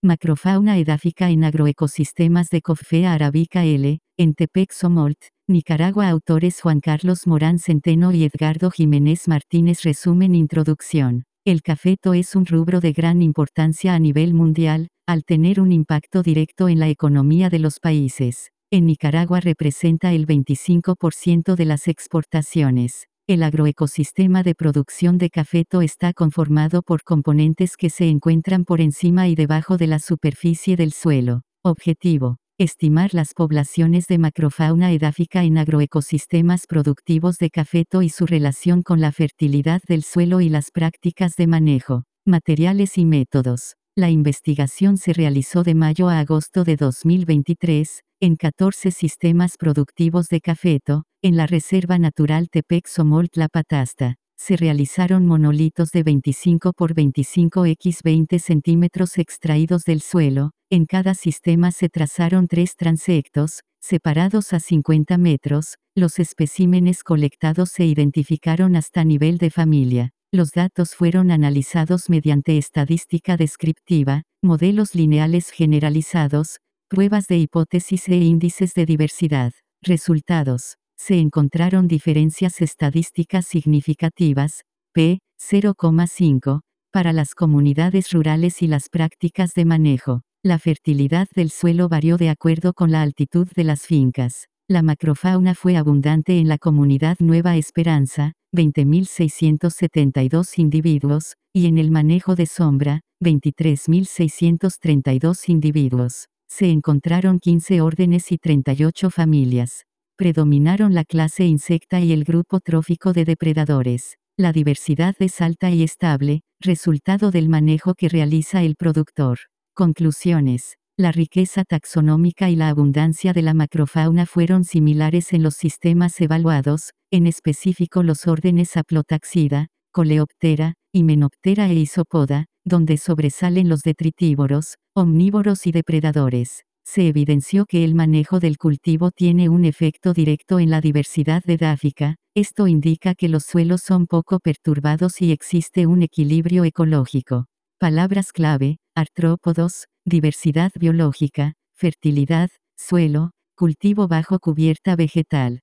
Macrofauna edáfica en agroecosistemas de Coffea arabica L. en Tepec Somolt, Nicaragua. Autores Juan Carlos Morán Centeno y Edgardo Jiménez Martínez. Resumen. Introducción. El cafeto es un rubro de gran importancia a nivel mundial, al tener un impacto directo en la economía de los países. En Nicaragua representa el 25% de las exportaciones. El agroecosistema de producción de cafeto está conformado por componentes que se encuentran por encima y debajo de la superficie del suelo. Objetivo: estimar las poblaciones de macrofauna edáfica en agroecosistemas productivos de cafeto y su relación con la fertilidad del suelo y las prácticas de manejo. Materiales y métodos. La investigación se realizó de mayo a agosto de 2023, en 14 sistemas productivos de cafeto, en la Reserva Natural Tepec Somolt La Patasta. Se realizaron monolitos de 25 por 25 x 20 centímetros extraídos del suelo. En cada sistema se trazaron 3 transectos, separados a 50 metros. Los especímenes colectados se identificaron hasta nivel de familia. Los datos fueron analizados mediante estadística descriptiva, modelos lineales generalizados, pruebas de hipótesis e índices de diversidad. Resultados. Se encontraron diferencias estadísticas significativas, p. 0,5, para las comunidades rurales y las prácticas de manejo. La fertilidad del suelo varió de acuerdo con la altitud de las fincas. La macrofauna fue abundante en la comunidad Nueva Esperanza, 20.672 individuos, y en el manejo de sombra, 23.632 individuos. Se encontraron 15 órdenes y 38 familias. Predominaron la clase insecta y el grupo trófico de depredadores. La diversidad es alta y estable, resultado del manejo que realiza el productor. Conclusiones. La riqueza taxonómica y la abundancia de la macrofauna fueron similares en los sistemas evaluados, en específico los órdenes Aplotaxida, Coleoptera, Hymenoptera e Isopoda, donde sobresalen los detritívoros, omnívoros y depredadores. Se evidenció que el manejo del cultivo tiene un efecto directo en la diversidad edáfica. Esto indica que los suelos son poco perturbados y existe un equilibrio ecológico. Palabras clave: artrópodos, diversidad biológica, fertilidad, suelo, cultivo bajo cubierta vegetal.